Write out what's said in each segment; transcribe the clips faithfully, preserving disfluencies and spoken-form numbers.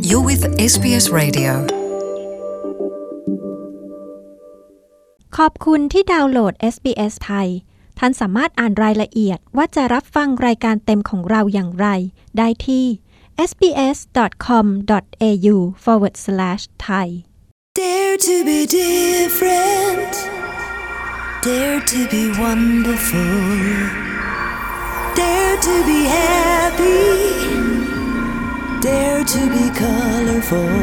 You're with เอส บี เอส Radio ขอบคุณที่ดาวน์โหลด เอส บี เอส ไทยท่านสามารถอ่านรายละเอียดว่าจะรับฟังรายการเต็มของเราอย่างไรได้ที่ sbs.com.au forward slash thai Dare to be different Dare to be wonderful Dare to be happy Dare to be colorful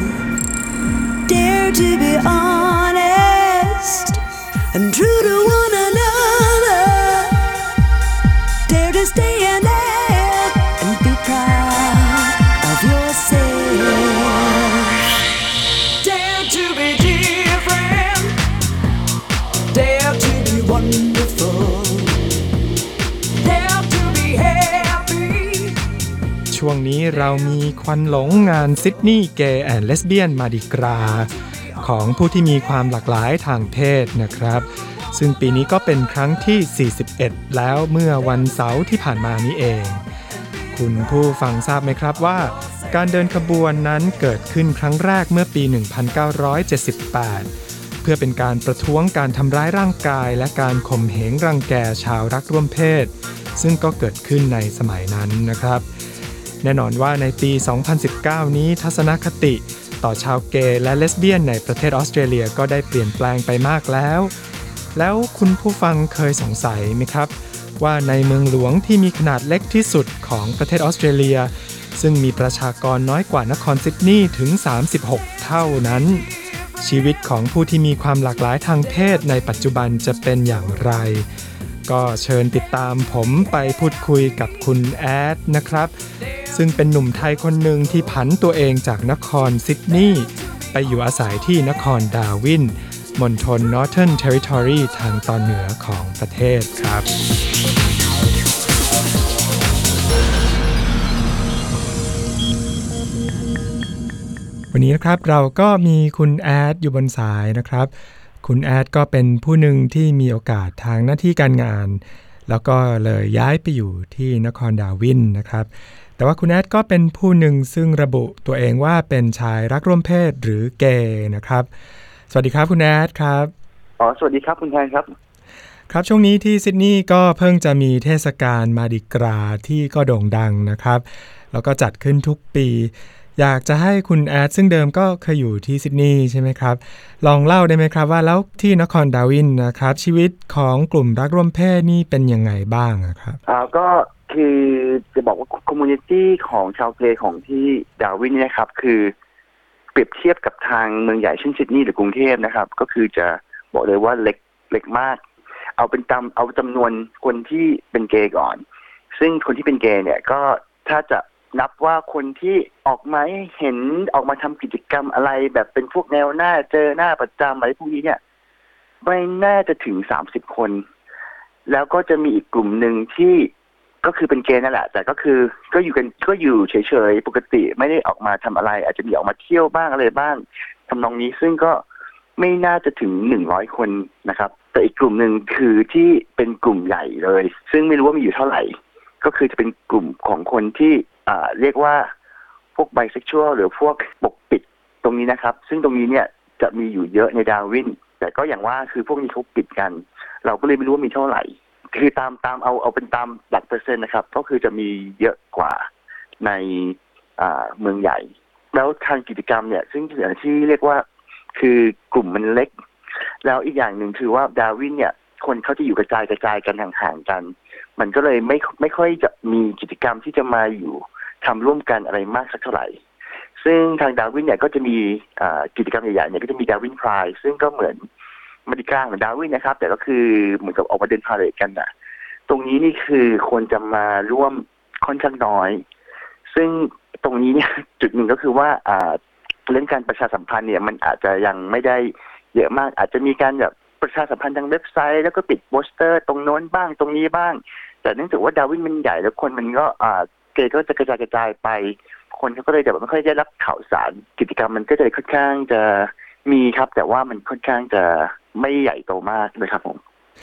Dare to be honest and true to one another Dare to stay and act and be proud of yourself Dare to be different Dare to be wonderful Dare to be happy ช่วงนี้เรามีควันหลงงานซิดนีย์เกย์แอนด์เลสเบี้ยนมาดิกราของผู้ที่มีความหลากหลายทางเพศนะครับซึ่งปีนี้ก็เป็นครั้งที่สี่สิบเอ็ดแล้วเมื่อวันเสาร์ที่ผ่านมานี้เองคุณผู้ฟังทราบไหมครับว่าการเดินขบวนนั้นเกิดขึ้นครั้งแรกเมื่อปีหนึ่งพันเก้าร้อยเจ็ดสิบแปดเพื่อเป็นการประท้วงการทำร้ายร่างกายและการข่มเหงรังแกชาวรักร่วมเพศซึ่งก็เกิดขึ้นในสมัยนั้นนะครับแน่นอนว่าในปี สองพันสิบเก้า นี้ทัศนคติต่อชาวเกย์และเลสเบี้ยนในประเทศออสเตรเลียก็ได้เปลี่ยนแปลงไปมากแล้วแล้วคุณผู้ฟังเคยสงสัยไหมครับว่าในเมืองหลวงที่มีขนาดเล็กที่สุดของประเทศออสเตรเลียซึ่งมีประชากรน้อยกว่านครซิดนีย์ถึงสามสิบหกเท่านั้นชีวิตของผู้ที่มีความหลากหลายทางเพศในปัจจุบันจะเป็นอย่างไรก็เชิญติดตามผมไปพูดคุยกับคุณแอดนะครับซึ่งเป็นหนุ่มไทยคนหนึ่งที่ผันตัวเองจากนครซิดนีย์ไปอยู่อาศัยที่นครดาร์วินมณฑล Northern Territory ทางตอนเหนือของประเทศครับวันนี้นะครับเราก็มีคุณแอดอยู่บนสายนะครับคุณแอดก็เป็นผู้หนึ่งที่มีโอกาสทางหน้าที่การงานแล้วก็เลยย้ายไปอยู่ที่นครดาร์วินนะครับแต่ว่าคุณแอดก็เป็นผู้หนึ่งซึ่งระบุตัวเองว่าเป็นชายรักร่วมเพศหรือเกย์นะครับสวัสดีครับคุณแอดครับอ๋อสวัสดีครับคุณแทนครับครับช่วงนี้ที่ซิดนีย์ก็เพิ่งจะมีเทศกาลมาดิกราที่ก็โด่งดังนะครับแล้วก็จัดขึ้นทุกปีอยากจะให้คุณแอดซึ่งเดิมก็เคยอยู่ที่ซิดนีย์ใช่ไหมครับลองเล่าได้ไหมครับว่าแล้วที่นครดาร์วินนะครับชีวิตของกลุ่มรักร่วมเพศนี่เป็นยังไงบ้างครับอ่าก็คือจะบอกว่าคอมมูนิตี้ของชาวเกย์ของที่ดาร์วินเนี่ยครับคือเปรียบเทียบกับทางเมืองใหญ่เช่นซิดนีย์หรือกรุงเทพนะครับก็คือจะบอกเลยว่าเล็กเล็กมากเอาเป็นตามเอาจำนวนคนที่เป็นเกย์ก่อนซึ่งคนที่เป็นเกย์เนี่ยก็ถ้าจะนับว่าคนที่ออกมาเห็นออกมาทำกิจกรรมอะไรแบบเป็นพวกแนวหน้าเจอหน้าประจำอะไรพวกนี้เนี่ยไม่น่าจะถึงสามสิบคนแล้วก็จะมีอีกกลุ่มหนึ่งที่ก็คือเป็นเกย์นั่นแหละแต่ก็คือก็อยู่กันก็อยู่เฉยๆปกติไม่ได้ออกมาทำอะไรอาจจะมีออกมาเที่ยวบ้างอะไรบ้างทำนองนี้ซึ่งก็ไม่น่าจะถึงหนึ่งร้อยคนนะครับแต่อีกกลุ่มหนึ่งคือที่เป็นกลุ่มใหญ่เลยซึ่งไม่รู้ว่ามีอยู่เท่าไหร่ก็คือจะเป็นกลุ่มของคนที่อ่าเรียกว่าพวกไบเซ็กชวลหรือพวกปกปิดตรงนี้นะครับซึ่งตรงนี้เนี่ยจะมีอยู่เยอะในดาร์วินแต่ก็อย่างว่าคือพวกนี้เขาปิดกันเราก็เลยไม่รู้ว่ามีเท่าไหร่คือตามตามเอาเอาเป็นตามหลักเปอร์เซ็นต์นะครับก็คือจะมีเยอะกว่าในอ่าเมืองใหญ่แล้วทางกิจกรรมเนี่ยซึ่งอย่างที่เรียกว่าคือกลุ่มมันเล็กแล้วอีกอย่างหนึ่งคือว่าดาร์วินเนี่ยคนเขาจะอยู่กระจายกระจายกันห่างๆกันมันก็เลยไม่ไม่ค่อยจะมีกิจกรรมที่จะมาอยู่ทำร่วมกันอะไรมากสักเท่าไหร่ซึ่งทางดาร์วินเนี่ยก็จะมีกิจกรรมใหญ่ๆเนี่ยก็จะมีดาร์วินไพร์ซึ่งก็เหมือนมาดิกาเหมือนดาร์วินนะครับแต่ก็คือเหมือนกับออกมาเดินพาเหรดกันนะตรงนี้นี่คือคนจะมาร่วมค่อนข้างน้อยซึ่งตรงนี้เนี่ยจุดหนึ่งก็คือว่าเรื่องการประชาสัมพันธ์เนี่ยมันอาจจะยังไม่ได้เยอะมากอาจจะมีการแบบประชาสัมพันธ์ทางเว็บไซต์แล้วก็ปิดโปสเตอร์ตรงโน้นบ้างตรงนี้บ้างแต่เนื่องจากว่าดาร์วินมันใหญ่แล้วคนมันก็อ่าเกย์ก็จะกระจายกระจายไปคนเขาก็เลยแบบไม่ค่อยได้รับข่าวสารกิจกรรมมันก็จะค่อนข้างจะมีครับแต่ว่ามันค่อนข้างจะไม่ใหญ่โตมากเลยครับผม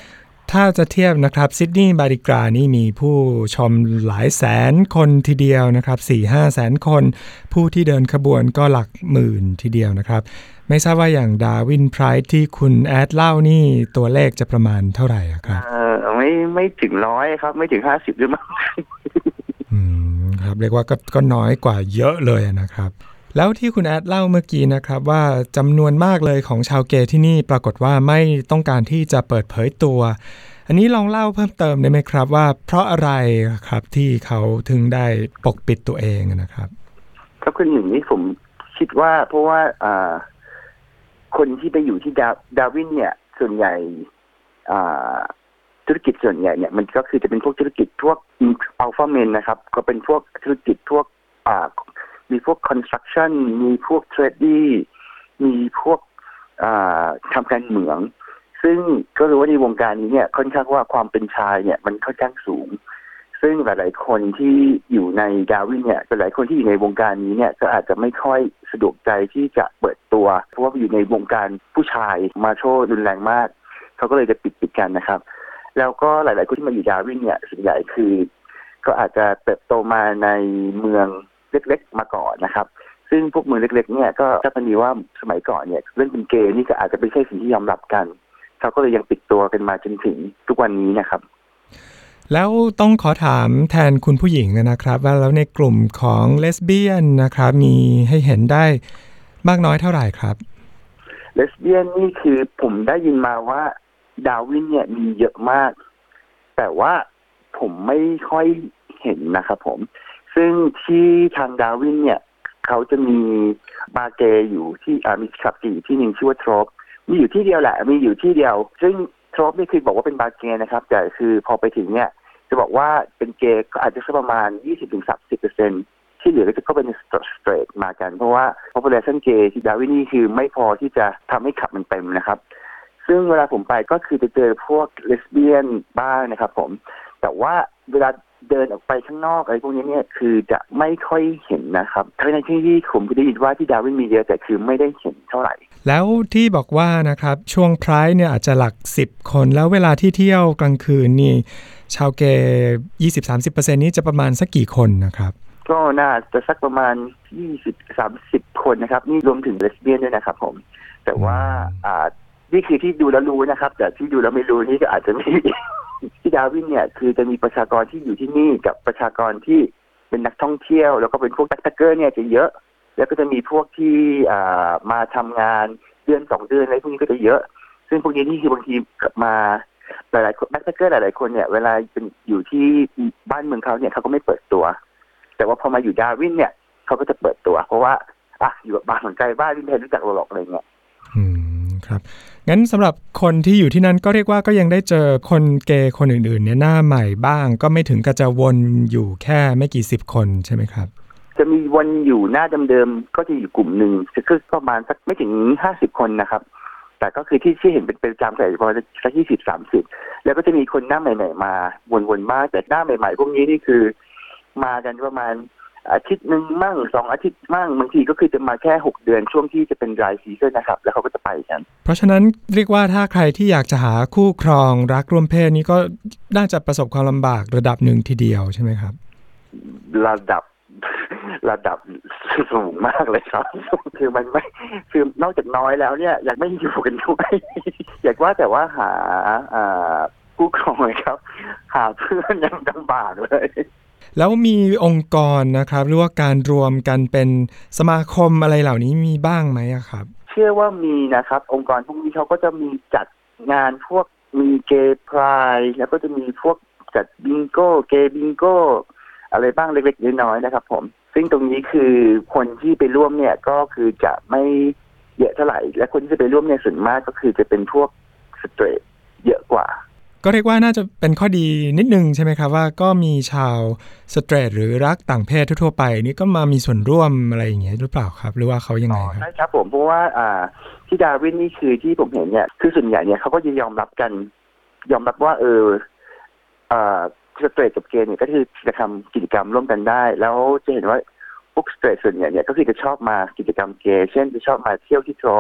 ถ้าจะเทียบนะครับซิดนีย์มาดิกรานี่มีผู้ชมหลายแสนคนทีเดียวนะครับ สี่ถึงห้า แสนคนผู้ที่เดินขบวนก็หลักหมื่นทีเดียวนะครับไม่ทราบว่าอย่างดาวินไพรส์ที่คุณแอดเล่านี่ตัวเลขจะประมาณเท่าไหร่ครับเออไม่ไม่ถึงร้อยครับไม่ถึงห้าสิบด้วยมั้งอืมครับเรียกว่าก็ก็น้อยกว่าเยอะเลยนะครับแล้วที่คุณแอดเล่าเมื่อกี้นะครับว่าจำนวนมากเลยของชาวเกย์ที่นี่ปรากฏว่าไม่ต้องการที่จะเปิดเผยตัวอันนี้ลองเล่าเพิ่มเติมได้ไหมครับว่าเพราะอะไรครับที่เขาถึงได้ปกปิดตัวเองนะครับครับคืออย่างนี้ผมคิดว่าเพราะว่าอ่าคนที่ไปอยู่ที่ดาดาวินเนี่ยส่วนใหญ่อ่าธุรกิจส่วนใหญ่เนี่ยมันก็คือจะเป็นพวกธุรกิจพวกอัลฟาเมนนะครับก็เป็นพวกธุรกิจพวกอ่ามีพวกคอนสตรักชั่นมีพวกเทรดดี้มีพวกทำการเหมืองซึ่งก็รู้ว่าในวงการนี้เนี่ยค่อนข้างว่าความเป็นชายเนี่ยมันค่อนข้างสูงซึ่งหลายๆคนที่อยู่ในดาวินเนี่ยหลายคนที่อยู่ในวงการนี้เนี่ยก็อาจจะไม่ค่อยสะดวกใจที่จะเปิดตัวเพราะว่าอยู่ในวงการผู้ชายมาโชว์รุนแรงมากเขาก็เลยจะปิดปิดกันนะครับแล้วก็หลายๆคนที่มาอยู่ดาวินเนี่ยส่วนใหญ่คือก็อาจจะเติบโตมาในเมืองเล็กๆมาก่อนนะครับซึ่งพวกเมืองเล็กๆเนี่ยก็ถ้ามีว่าสมัยก่อนเนี่ยเรื่องเป็นเกย์นี่ก็อาจจะไม่ใช่สิ่งที่ยอมรับกันเขาก็เลยยังปิดตัวกันมาจนถึงทุกวันนี้นะครับแล้วต้องขอถามแทนคุณผู้หญิงนะครับว่าแล้วในกลุ่มของเลสเบี้ยนนะครับมีให้เห็นได้มากน้อยเท่าไหร่ครับเลสเบี้ยนนี่คือผมได้ยินมาว่าดาวินเนี่ยมีเยอะมากแต่ว่าผมไม่ค่อยเห็นนะครับผมซึ่งที่ทางดาวินเนี่ยเขาจะมีบาร์เกย์อยู่ที่อ่ามีขับจีที่หนึ่งชื่อว่าทรอปมีอยู่ที่เดียวแหละมีอยู่ที่เดียวซึ่งทรอปนี่คือบอกว่าเป็นบาร์เกย์นะครับแต่คือพอไปถึงเนี่ยจะบอกว่าเป็นเกย์ก็อาจจะสักประมาณ ยี่สิบถึงสามสิบเปอร์เซ็นต์ ที่เหลือก็จะก็เป็นสเตรทมากันเพราะว่า population เกย์ที่ดาวินนี่คือไม่พอที่จะทำให้ขับมันเต็มนะครับซึ่งเวลาผมไปก็คือจะเจอพวกเลสเบี้ยนบ้างนะครับผมแต่ว่าเวลาเดินออกไปข้างนอกอะไรพวกนี้เนี่ยคือจะไม่ค่อยเห็นนะครับทั้งในที่ที่ผมได้ยินว่าที่ดาวินมีเยอะแต่คือไม่ได้เห็นเท่าไหร่แล้วที่บอกว่านะครับช่วงไพร์เนี่ยอาจจะหลักสิบคนแล้วเวลาที่เที่ยวกลางคืนนี่ชาวเกย์ ยี่สิบถึงสามสิบเปอร์เซ็นต์ นี้จะประมาณสักกี่คนนะครับก็น่าจะสักประมาณ ยี่สิบถึงสามสิบ คนนะครับนี่รวมถึงเลสเบี้ยนด้วยนะครับผมแต่ว่าอ่านี่คือที่ดูแล้วรู้นะครับแต่ที่ดูแล้วไม่รู้นี่ก็อาจจะไม่ที่ดาวินเนี่ยคือจะมีประชากรที่อยู่ที่นี่กับประชากรที่เป็นนักท่องเที่ยวแล้วก็เป็นพวกแบ็คแพ็คเกอร์เนี่ยจะเยอะแล้วก็จะมีพวกที่อ่ามาทำงานเดือนสองเดือนอะไรพวกนี้ก็จะเยอะซึ่งพวกนี้นี่คือบางทีมาหลายๆแบ็คแพ็คเกอร์หลายๆคนเนี่ยเวลาเป็นอยู่ที่บ้านเมืองเขาเนี่ยเขาก็ไม่เปิดตัวแต่ว่าพอมาอยู่ดาวินเนี่ยเขาก็จะเปิดตัวเพราะว่าอ่ะอยู่บ้านของใกล้บ้านที่ไม่รู้จักเราหรอกอะไรเงี้ยอืมครับงั้นสำหรับคนที่อยู่ที่นั่นก็เรียกว่าก็ยังได้เจอคนเกย์คนอื่นๆเนี่ยหน้าใหม่บ้างก็ไม่ถึงกับจะวนอยู่แค่ไม่กี่สิบคนใช่ไหมครับจะมีวนอยู่หน้าเดิมๆก็จะอยู่กลุ่มหนึ่งคือประมาณสักไม่ถึงห้าสิบคนนะครับแต่ก็คือที่ที่เห็นเป็นประจำแต่ประมาณสักยี่สิบสามสิบแล้วก็จะมีคนหน้าใหม่ๆมาวนๆมากแต่หน้าใหม่ๆพวกนี้นี่คือมากันประมาณอาทิตย์หนึ่งมั่งสองอาทิตย์มั่งบางทีก็คือจะมาแค่หกเดือนช่วงที่จะเป็นดรายซีซั่นนะครับแล้วเขาก็จะไปกันเพราะฉะนั้นเรียกว่าถ้าใครที่อยากจะหาคู่ครองรักร่วมเพศนี้ก็น่าจะประสบความลำบากระดับหนึ่งทีเดียวใช่ไหมครับระดับระดับสูงมากเลยครับคือมันไม่คือนอกจากน้อยแล้วเนี่ยอยากไม่อยู่กันด้วยอยากว่าแต่ว่าหาคู่ครองครับหาเพื่อนยังลำบากเลยแล้วมีองค์กรนะครับหรือว่าการรวมกันเป็นสมาคมอะไรเหล่านี้มีบ้างไหมครับเชื่อว่ามีนะครับองค์กรพวกนี้เขาก็จะมีจัดงานพวกมีเกย์ไพร์แล้วก็จะมีพวกจัดบิงโก้เกย์บิงโก้อะไรบ้างเล็กๆน้อยๆนะครับผมซึ่งตรงนี้คือคนที่ไปร่วมเนี่ยก็คือจะไม่เยอะเท่าไหร่และคนที่จะไปร่วมเนี่ยส่วนมากก็คือจะเป็นพวกสเตรทเยอะกว่าก็เรียกว่าน่าจะเป็นข้อดีนิดนึงใช่ไหมครับว่าก็มีชาวสเตรทหรือรักต่างเพศทั่วไปนี่ก็มามีส่วนร่วมอะไรอย่างเงี้ยหรือเปล่าครับหรือว่าเขายังไงครับใช่ครับผมเพราะว่าอ่าที่ดาวินนี่คือที่ผมเห็นเนี่ยคือส่วนใหญ่เนี่ยเขาก็จะยอมรับกันยอมรับว่าเอออ่าสเตรทกับเกย์เนี่ยก็คือจะทำกิจกรรมร่วมกันได้แล้วจะเห็นว่าพวกสเตรทส่วนใหญ่เนี่ยก็คือจะชอบมากิจกรรมเกย์เช่นจะชอบมาเที่ยวที่ทรอป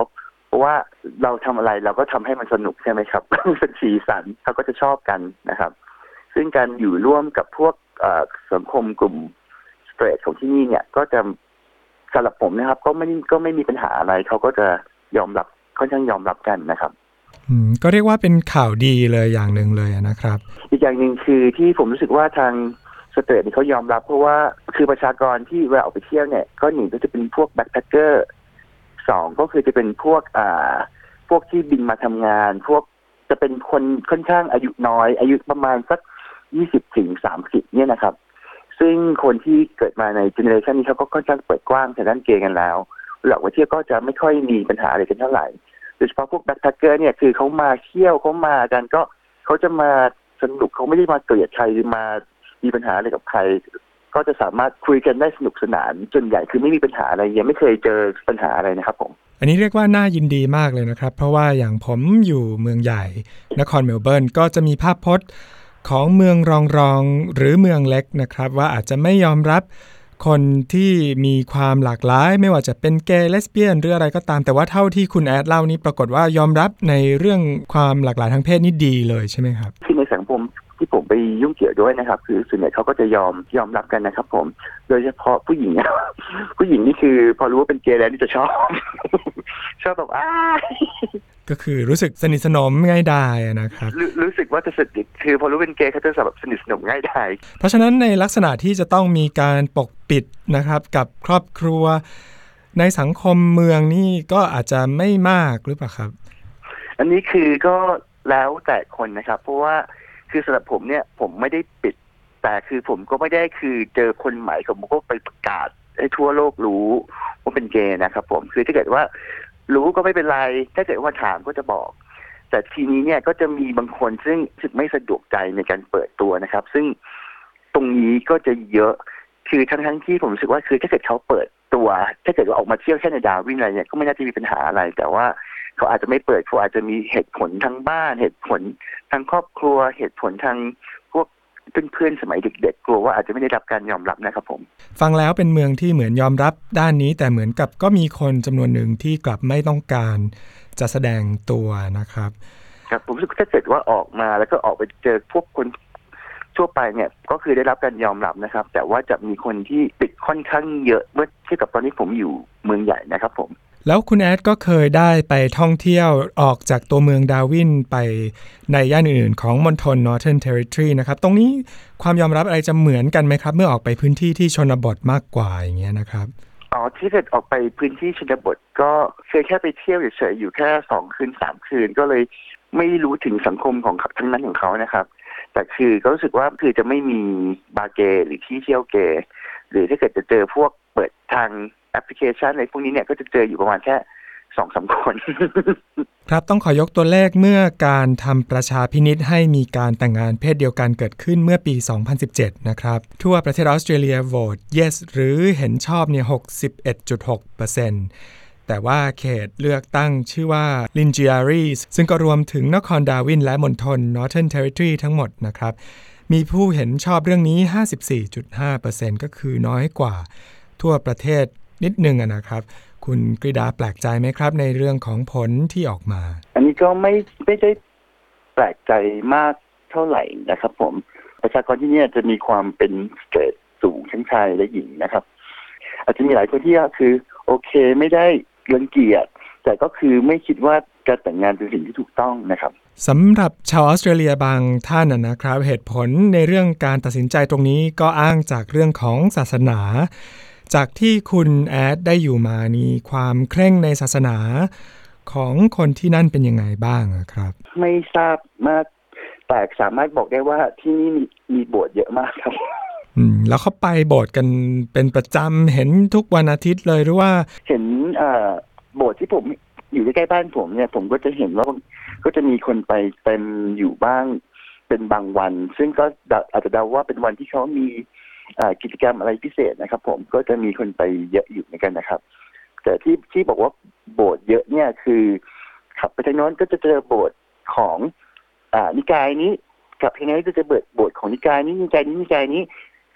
เพราะว่าเราทำอะไรเราก็ทำให้มันสนุกใช่ไหมครับ เป็นสีสันเขาก็จะชอบกันนะครับซึ่งการอยู่ร่วมกับพวกสังคมกลุ่มสเตรทของที่นี่เนี่ยก็จะสำหรับผมนะครับก็ไม่ก็ไม่มีปัญหาอะไรเขาก็จะยอมรับค่อนข้างยอมรับกันนะครับอืมก็เรียกว่าเป็นข่าวดีเลยอย่างหนึ่งเลยนะครับอีกอย่างหนึ่งคือที่ผมรู้สึกว่าทางสเตรทเขายอมรับเพราะว่าคือประชากรที่เวลาออกไปเที่ยวเนี่ยก็หนึ่งก็จะเป็นพวกแบ็คแพคเกอร์สองก็คือจะเป็นพวกอ่าพวกที่บินมาทำงานพวกจะเป็นคนค่อนข้างอายุน้อยอายุประมาณสักยี่สิบถึงสามสิบเนี่ยนะครับซึ่งคนที่เกิดมาในเจเนอเรชันนี้เขาก็ค่อนข้างเปิดกว้างทางด้านเกย์กันแล้วหลักว่าเที่ยวก็จะไม่ค่อยมีปัญหาอะไรกันเท่าไหร่โดยเฉพาะพวกแบ็คแพคเกอร์เนี่ยคือเขามาเที่ยวเขามากันก็เขาจะมาสนุกเขาไม่ได้มาเกลียดใครหรือมามีปัญหาอะไรกับใครก็จะสามารถคุยกันได้สนุกสนานจนใหญ่คือไม่มีปัญหาอะไรยังไม่เคยเจอปัญหาอะไรนะครับผมอันนี้เรียกว่าน่ายินดีมากเลยนะครับเพราะว่าอย่างผมอยู่เมืองใหญ่นครเมลเบิร์นก็จะมีภาพพจน์ของเมืองรองรองหรือเมืองเล็กนะครับว่าอาจจะไม่ยอมรับคนที่มีความหลากหลายไม่ว่าจะเป็นเกย์เลสเบี้ยนหรืออะไรก็ตามแต่ว่าเท่าที่คุณแอดเล่านี้ปรากฏว่ายอมรับในเรื่องความหลากหลายทางเพศนี่ดีเลยใช่ไหมครับที่ในสังคมที่ผมไปยุ่งเกี่ยวด้วยนะครับคือส่วนใหญ่เขาก็จะยอมยอมรับกันนะครับผมโดยเฉพาะผู้หญิง ผู้หญิงนี่คือพอรู้ว่าเป็นเกย์แล้วนี่จะชอบชอบแบบอ้าก็คือรู้สึกสนิทสนมง่ายดายนะครับรรู้สึกว่าจะสนิทคือพอรู้เป็นเกย์เขาจะแบบสนิทสนมง่ายดายเพราะฉะนั้นในลักษณะที่จะต้องมีการปกปิดนะครับกับครอบครัวในสังคมเมืองนี่ก็อาจจะไม่มากหรือเปล่าครับอันนี้คือก็แล้วแต่คนนะครับเพราะว่าคือสำหรับผมเนี่ยผมไม่ได้ปิดแต่คือผมก็ไม่ได้คือเจอคนใหม่ผมก็ไปประกาศให้ทั่วโลกรู้ว่าเป็นเกย์นะครับผมคือถ้าเกิดว่ารู้ก็ไม่เป็นไรถ้าเกิดว่าถามก็จะบอกแต่ทีนี้เนี่ยก็จะมีบางคนซึ่งรู้สึกไม่สะดวกใจในการเปิดตัวนะครับซึ่งตรงนี้ก็จะเยอะคือทั้งทั้งที่ผมรู้สึกว่าคือถ้าเกิดเขาเปิดตัวถ้าเกิดว่าออกมาเที่ยวแค่ในดาร์วินอะไรเนี่ยก็ไม่น่าจะมีปัญหาอะไรแต่ว่าเขาอาจจะไม่เปิดเขาอาจจะมีเหตุผลทางบ้านเหตุผลทางครอบครัวเหตุผลทางพวกเพื่อนๆสมัยเด็กๆกลัวว่าอาจจะไม่ได้รับการยอมรับนะครับผมฟังแล้วเป็นเมืองที่เหมือนยอมรับด้านนี้แต่เหมือนกับก็มีคนจำนวนหนึ่งที่กลับไม่ต้องการจะแสดงตัวนะครับครับผมรู้สึกถ้าเกิดว่าออกมาแล้วก็ออกไปเจอพวกคนทั่วไปเนี่ยก็คือได้รับการยอมรับนะครับแต่ว่าจะมีคนที่ปิดค่อนข้างเยอะเมื่อเทียบกับตอนนี้ผมอยู่เมืองใหญ่นะครับผมแล้วคุณแอดก็เคยได้ไปท่องเที่ยวออกจากตัวเมืองดาร์วินไปในย่านอื่นๆของมณฑล Northern Territory นะครับตรงนี้ความยอมรับอะไรจะเหมือนกันไหมครับเมื่อออกไปพื้นที่ที่ชนบทมากกว่าอย่างเงี้ยนะครับอ๋อที่เกิดออกไปพื้นที่ชนบทก็เคยแค่ไปเที่ยวเฉยๆอยู่แค่สองคืนสามคืนก็เลยไม่รู้ถึงสังคมของทั้งนั้นของเขานะครับแต่คือก็รู้สึกว่าคือจะไม่มีบาร์เกย์หรือที่เที่ยวเกย์หรือถ้าเกิดจะเจอพวกเปิดทางแอปพลิเคชันอะไรพวกนี้เนี่ยก็จะเจออยู่ประมาณแค่ สองสาม คนครับต้องขอยกตัวเลขเมื่อการทำประชาพินิจให้มีการแต่งงานเพศเดียวกันเกิดขึ้นเมื่อปีสองพันสิบเจ็ดนะครับทั่วประเทศออสเตรเลียโหวต yes หรือเห็นชอบเนี่ย หกสิบเอ็ดจุดหกเปอร์เซ็นต์ แต่ว่าเขตเลือกตั้งชื่อว่า Lingiaries ซึ่งก็รวมถึงนครดาร์วินและมณฑล Northern Territory ทั้งหมดนะครับมีผู้เห็นชอบเรื่องนี้ ห้าสิบสี่จุดห้าเปอร์เซ็นต์ ก็คือน้อยกว่าทั่วประเทศนิดนึงนะครับคุณกฤษดาแปลกใจไหมครับในเรื่องของผลที่ออกมาอันนี้ก็ไม่ไม่ได้แปลกใจมากเท่าไหร่นะครับผมประชากรที่นี่จะมีความเป็นเกรดสูงทั้งชายและหญิงนะครับอาจจะมีหลายคนที่คือโอเคไม่ได้รังเกียจแต่ก็คือไม่คิดว่าการแต่งงานเป็นสิ่งที่ถูกต้องนะครับสำหรับชาวออสเตรเลียบางท่านนะครับเหตุผลในเรื่องการตัดสินใจตรงนี้ก็อ้างจากเรื่องของศาสนาจากที่คุณแอดได้อยู่มานี่ความเคร่งในศาสนาของคนที่นั่นเป็นยังไงบ้างครับไม่ทราบมากแต่สามารถบอกได้ว่าที่นี่มีมีโบสถ์เยอะมากครับอืมแล้วเขาไปโบสถ์กันเป็นประจำเห็นทุกวันอาทิตย์เลยหรือว่าเห็นอ่าโบสถ์ที่ผมอยู่ใกล้ๆบ้านผมเนี่ยผมก็จะเห็นว่าก็จะมีคนไปเต็มอยู่บ้างเป็นบางวันซึ่งก็อาจจะเดาว่าเป็นวันที่เขามีกิจกรรมอะไรพิเศษนะครับผมก็จะมีคนไปเยอะอยู่เหมือนกันนะครับแต่ที่ที่บอกว่าโบสถ์เยอะเนี่ยคือขับไปทางโน้นก็จะเจอโบสถ์ของอ่านิกายนี้กับทางนี้ก็จะเปิดโบสถ์ของนิกายนี้นิกายนี้นิกายนี้ค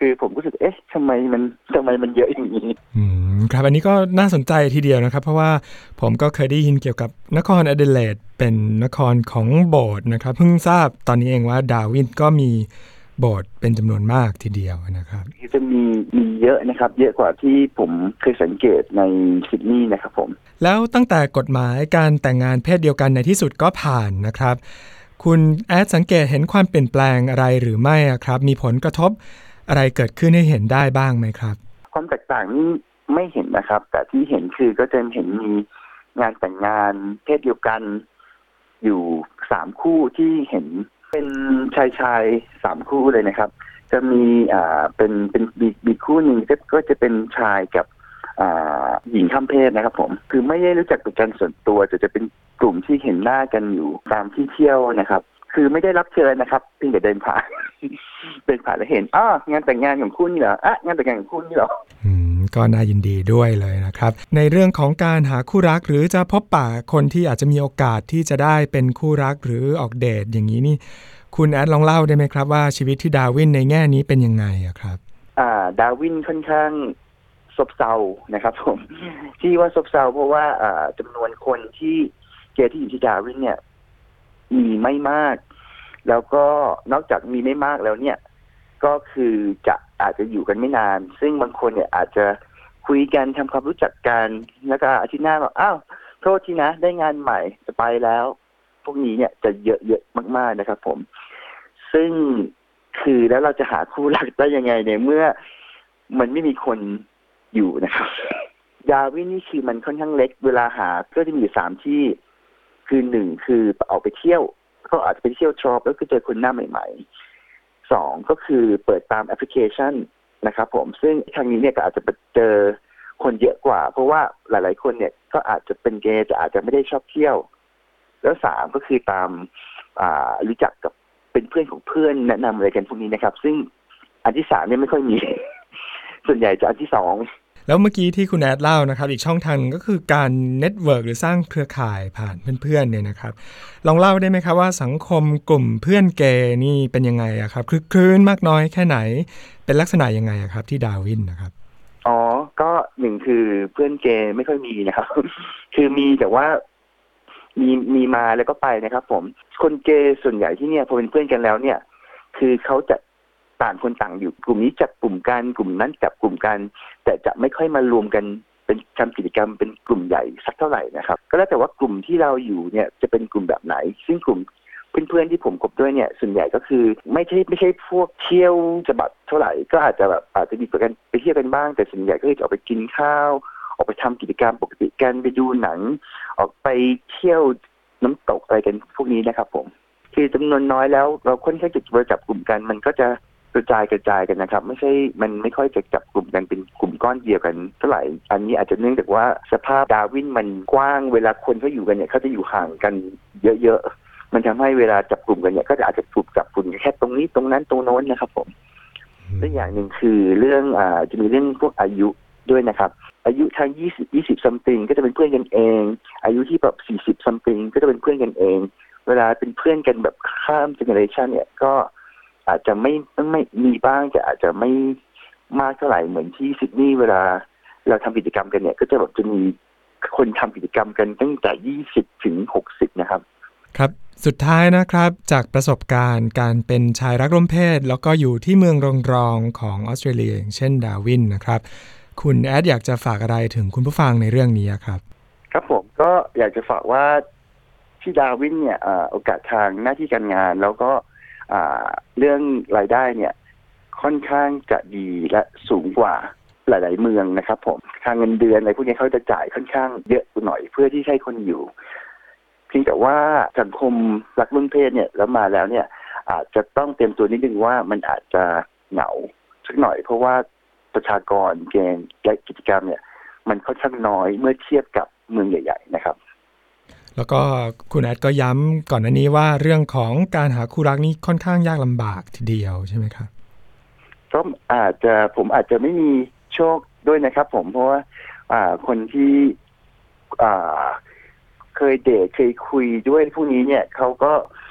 คือผมรู้สึกเอ๊ะทำไมมันทำไมมันเยอะอย่างนี้อืมครับอันนี้ก็น่าสนใจทีเดียวนะครับเพราะว่าผมก็เคยได้ยินเกี่ยวกับนครแอดิเลดเป็นนครของโบสถ์นะครับเพิ่งทราบตอนนี้เองว่าดาร์วินก็มีโบสถ์เป็นจำนวนมากทีเดียวนะครับจะมีมีเยอะนะครับเยอะกว่าที่ผมเคยสังเกตในซิดนีย์นะครับผมแล้วตั้งแต่กฎหมายการแต่งงานเพศเดียวกันในที่สุดก็ผ่านนะครับคุณแอดสังเกตเห็นความเปลี่ยนแปลงอะไรหรือไม่ครับมีผลกระทบอะไรเกิดขึ้นให้เห็นได้บ้างไหมครับความแตกต่างนี้ไม่เห็นนะครับแต่ที่เห็นคือก็จะเห็นมีงานแต่งงานเพศเดียวกันอยู่สามคู่ที่เห็นเป็นชายชายสามคู่เลยนะครับจะมีอ่าเป็นเป็นบีคู่หนึ่งก็จะเป็นชายกับอ่าหญิงข้ามเพศนะครับผมคือไม่ได้รู้จักกันส่วนตัวแต่จะเป็นกลุ่มที่เห็นหน้ากันอยู่ตามที่เที่ยวนะครับคือไม่ได้รับเชิญนะครับเพียงแต่เดินผ่านเดินผ่านแล้วเห็นอ้องานแต่งงานของคู่นี่เหรออ่ะงานแต่งงานของคู่นี่เหรออืมก็น่ายินดีด้วยเลยนะครับในเรื่องของการหาคู่รักหรือจะพบปะคนที่อาจจะมีโอกาสที่จะได้เป็นคู่รักหรือออกเดทอย่างนี้นี่คุณแอดลองเล่าได้ไหมครับว่าชีวิตที่ดาร์วินในแง่นี้เป็นยังไงอะครับอ่าดาร์วินค่อนข้างซบเซานะครับผมที่ว่าซบเซาเพราะว่าอ่าจำนวนคนที่เกย์ที่อยู่ที่ดาร์วินเนี่ยมีไม่มากแล้วก็นอกจากมีไม่มากแล้วเนี่ยก็คือจะอาจจะอยู่กันไม่นานซึ่งบางคนเนี่ยอาจจะคุยกันทำความรู้จักกันแล้วก็อาทิตย์หน้าบอกอ้าวโทษทีนะได้งานใหม่จะไปแล้วพวกนี้เนี่ยจะเยอะๆมากๆนะครับผมซึ่งคือแล้วเราจะหาคู่รักได้ยังไงเนี่ยเมื่อมันไม่มีคนอยู่นะครับดาร์วินนี่คือมันค่อนข้างเล็กเวลาหาก็จะมีอยู่สามที่คือหนึ่งคือออกไปเที่ยวก็อาจจะไปเที่ยวทรอปแล้วก็เจอคนหน้าใหม่ๆสองก็คือเปิดตามแอปพลิเคชันนะครับผมซึ่งทางนี้เนี่ยก็อาจจะไปเจอคนเยอะกว่าเพราะว่าหลายๆคนเนี่ยก็อาจจะเป็นเกย์แต่อาจจะไม่ได้ชอบเที่ยวแล้วสามก็คือตามอ่ารู้จักกับเป็นเพื่อนของเพื่อนแนะนำอะไรกันพวกนี้นะครับซึ่งอันที่สามเนี่ยไม่ค่อยมี ส่วนใหญ่จะอันที่สองแล้วเมื่อกี้ที่คุณแอดเล่านะครับอีกช่องทางก็คือการเน็ตเวิร์กหรือสร้างเครือข่ายผ่านเพื่อนๆเนี่ยนะครับลองเล่าได้ไหมครับว่าสังคมกลุ่มเพื่อนเกย์นี่เป็นยังไงอะครับคลึกคลื้นมากน้อยแค่ไหนเป็นลักษณะยังไงอะครับที่ดาร์วินนะครับอ๋อก็หนึ่งคือเพื่อนเกย์ไม่ค่อยมีนะครับ คือมีแต่ว่ามีมีมาแล้วก็ไปนะครับผมคนเกย์ส่วนใหญ่ที่เนี่ยพอเป็นเพื่อนกันแล้วเนี่ยคือเขาจะต่างคนต่างอยู่กลุ่มนี้จับกลุ่มกันกลุ่มนั้นจับกลุ่มกันแต่จะไม่ค่อยมารวมกันเป็นทำกิจกรรมเป็นกลุ่มใหญ่สักเท่าไหร่นะครับก็แล้วแต่ว่ากลุ่มที่เราอยู่เนี่ยจะเป็นกลุ่มแบบไหนซึ่งกลุ่มเพื่อนๆที่ผมคบด้วยเนี่ยส่วนใหญ่ก็คือไม่ใช่ไม่ใช่พวกเที่ยวจะบัดเท่าไหร่ก็อาจจะแบบอาจจะมีกันไปเที่ยวกันบ้างแต่ส่วนใหญ่ก็จะออกไปกินข้าวออกไปทำกิจกรรมปกติกันไปดูหนังออกไปเที่ยวน้ำตกอะไรกันพวกนี้นะครับผมคือจำนวนน้อยแล้วเราค่อนข้างจะจับกลุ่มกันมันก็จะกระจายกระจายกันนะครับไม่ใช่มันไม่ค่อยจะจับกลุ่มกันเป็นกลุ่มก้อนเดียวกันเท่าไหร่อันนี้อาจจะเนื่องจากว่าสภาพดาร์วินมันกว้างเวลาคนเขาอยู่กันเนี่ยเขาจะอยู่ห่างกันเยอะๆมันทำให้เวลาจับกลุ่มกันเนี่ยก็จะอาจจะถูกจับกลุ่มแค่ตรงนี้ตรงนั้นตรงโน้นนะครับผมและอย่างหนึ่งคือเรื่องอ่าจะมีเรื่องพวกอายุด้วยนะครับอายุทางยี่สิบ ยี่สิบ something ก็จะเป็นเพื่อนกันเองอายุที่แบบสี่สิบ something ก็จะเป็นเพื่อนกันเองเวลาเป็นเพื่อนกันแบบข้ามเจเนอเรชันเนี่ยก็อาจจะไม่ไม่มีบ้างแต่อาจจะไม่มากเท่าไหร่เหมือนที่ซิดนีย์เวลาเราทำกิจกรรมกันเนี่ยก็จะแบบจะมีคนทำกิจกรรมกันตั้งแต่ยี่สิบถึงหกสิบนะครับครับสุดท้ายนะครับจากประสบการณ์การเป็นชายรักร่วมเพศแล้วก็อยู่ที่เมืองรองๆของออสเตรเลียอย่างเช่นดาร์วินนะครับคุณแอดอยากจะฝากอะไรถึงคุณผู้ฟังในเรื่องนี้ครับครับผมก็อยากจะฝากว่าที่ดาร์วินเนี่ยโอกาสทางหน้าที่การงานแล้วก็เรื่องรายได้เนี่ยค่อนข้างจะดีและสูงกว่าหลายๆเมืองนะครับผมทางเงินเดือนอะไรพวกนี้เขาจะจ่ายค่อนข้างเยอะหน่อยเพื่อที่ให้คนอยู่เพียงแต่ว่าสังคมรักร่วมเพศเนี่ยแล้วมาแล้วเนี่ยอาจจะต้องเตรียมตัวนิดนึงว่ามันอาจจะเหงาสักหน่อยเพราะว่าประชากรเกณฑ์และกิจกรรมเนี่ยมันค่อนข้างน้อยเมื่อเทียบกับเมืองใหญ่ๆนะครับแล้วก็คุณแอดก็ย้ำก่อนหน้านี้ว่าเรื่องของการหาคู่รักนี่ค่อนข้างยากลำบากทีเดียวใช่ไหมครับก็อาจจะผมอาจจะไม่มีโชคด้วยนะครับผมเพราะว่าคนที่เคยเดทเคยคุยด้วยพวกนี้เนี่ยเขาก็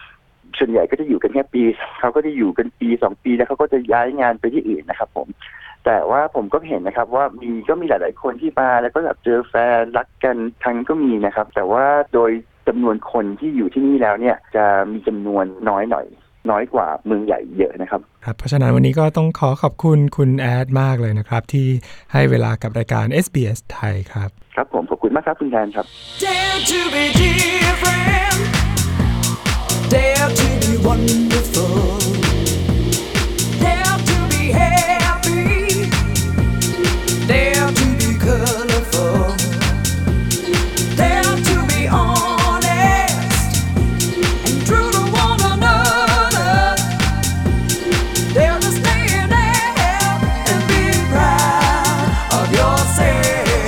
ส่วนใหญ่ก็จะอยู่กันแค่ปีเขาก็จะอยู่กันปีสองปีแล้วเขาก็จะย้ายงานไปที่อื่นนะครับผมแต่ว่าผมก็เห็นนะครับว่ามีก็มีหลายๆคนที่มาแล้วก็แบบเจอแฟนรักกันทางก็มีนะครับแต่ว่าโดยจำนวนคนที่อยู่ที่นี่แล้วเนี่ยจะมีจำนวนน้อยหน่อยน้อยกว่าเมืองใหญ่เยอะนะครับครับเพราะฉะนั้นวันนี้ก็ต้องขอขอบคุณคุณแอดมากเลยนะครับที่ให้เวลากับรายการ เอส บี เอส ไทยครับครับผมขอบคุณมากครับคุณแทนครับ Dare to be different Dare to be wonderful Dare to be happy Dare to be colorful Dare to be honest and true to one another Dare to stand out and be proud of yourself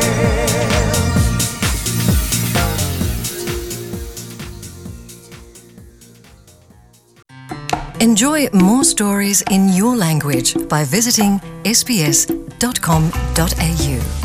Enjoy more stories in your language by visiting s b s dot com dot a u.